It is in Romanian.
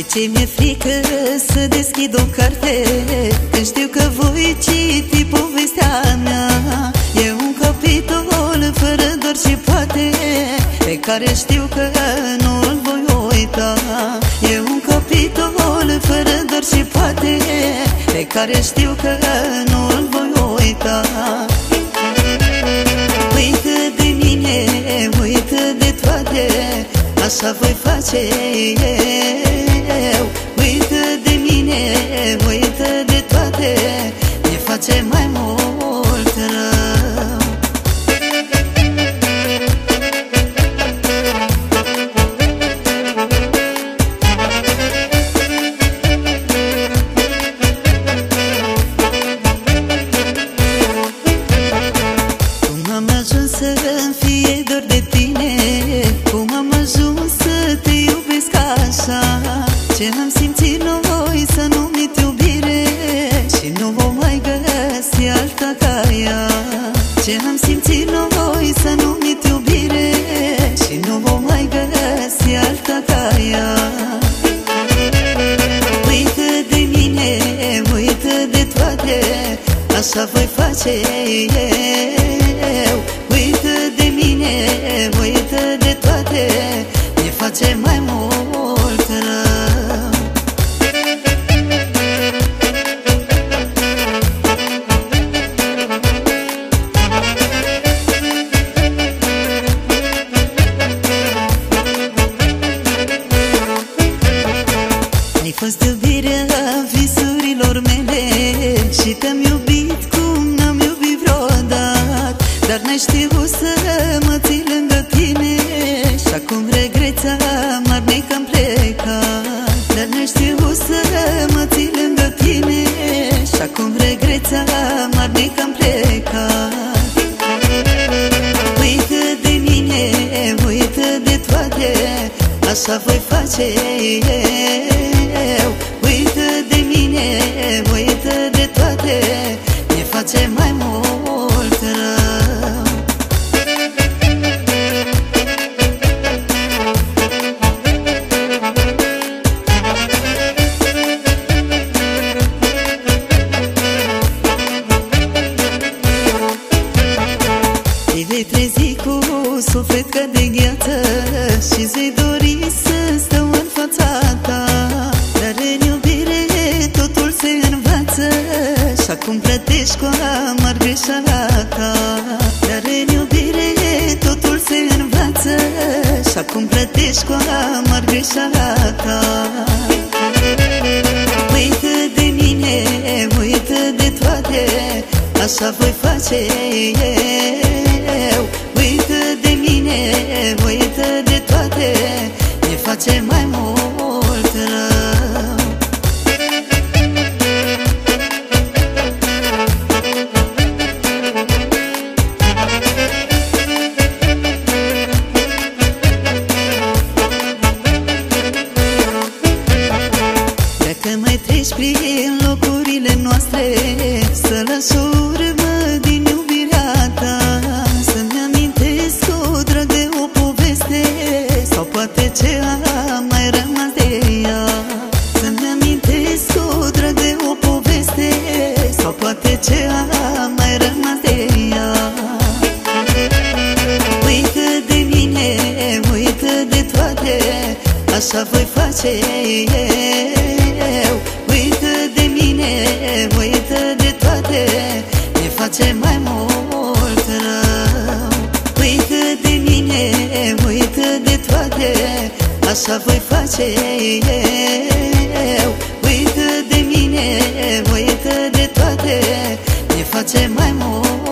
ce mi-e frică să deschid o carte, că știu că voi citi povestea mea. E un capitol fără dor și poate, pe care știu că nu-l voi uita. E un capitol fără dor și poate, pe care știu că nu-l voi uita. Uită de mine, uită de toate, așa voi face eu. Uită de mine, uită de toate, ne face mai mult rău. Cum am ajuns să-mi fie dor de tine, cum am ajuns să te iubesc așa. Ce am simțit noi să numit iubire, și nu vom mai găsi alta ca ea. Ce am simțit noi să numit iubire, și nu vom mai găsi alta ca ea. Uită de mine, uită de toate, așa voi face eu. Uită de mine, uită de toate, ne face mai mult rău. Ai fost iubirea visurilor mele și te-am iubit cum n-am iubit vreodată. Dar n-ai știut să mă ții lângă tine, și acum regreți amarnic că am plecat. Dar n-ai știut să mă ții lângă tine, și acum regreți amarnic că am plecat. Uită de mine, uită de toate, așa voi face eu. Uită de mine, uită de toate, ne face mai mult rău. Te vei trezi cu suflet ca de gheață și-ți vei dori să stau în fața ta. Dar în iubire totul se învață, și acum plătești cu amar greșeala ta. Dar în iubire totul se învață, și acum plătești cu amar greșeala ta. Uită de mine, uită de toate, așa voi face eu. Uită de mine, uită de toate, ne face mai mult rău. Dacă mai treci prin locurile noastre, să lași o urmă din iubirea ta. Să-mi amintesc cu drag de o poveste, sau poate ce a mai rămas de ea. Să-mi amintesc cu drag de o poveste, sau poate ce a mai rămas de ea. Uită de mine, uită de toate, așa voi face eu. Uită de mine, uită de toate, ne face mai mult rău. Uită de mine, uită de toate, așa voi face eu. Uită de mine, uită de toate, ne face mai mult